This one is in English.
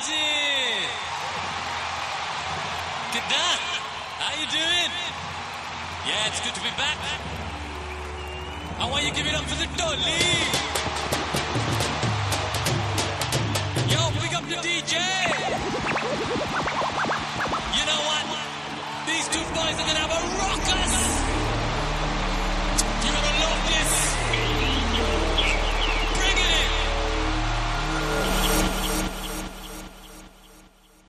Martin! Good night. How you doing? Yeah, it's good to be back. I want you to give it up for the Dolly.